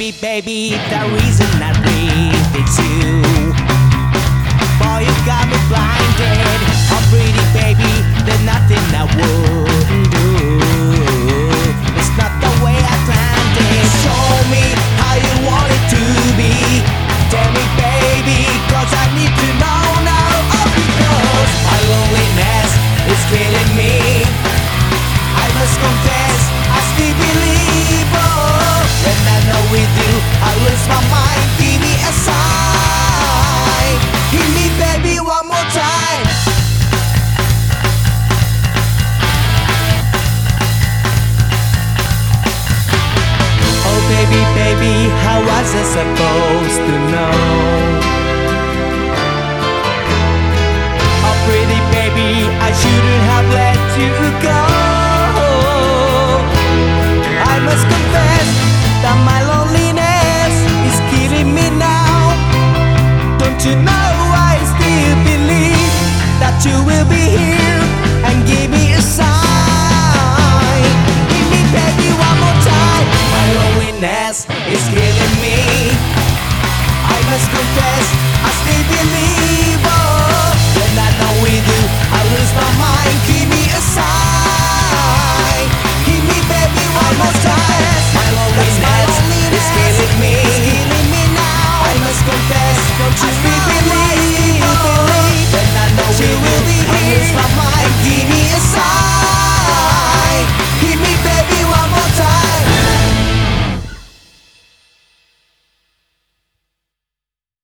baby, baby, the reason I breathe it's you. Boy, you got me blinded. Oh, pretty baby, there's nothing I wouldn't do. It's not the way I planned it. Show me how you want it to be. Tell me, baby, 'cause I need to know now. Oh, because my loneliness is killing me. I must confess, I still believe. Oh, when I know with you, I lose my mind. Give me a sign. Hit me, baby, one more time. Oh, baby, baby, how was I supposed to know? Oh, pretty baby, I shouldn't have let you go. I must confess that my loneliness is killing me now. Don't you know I still believe that you will be here and give me a sign. Give me, baby, one more time. My loneliness is killing me. I must confess, I still believe.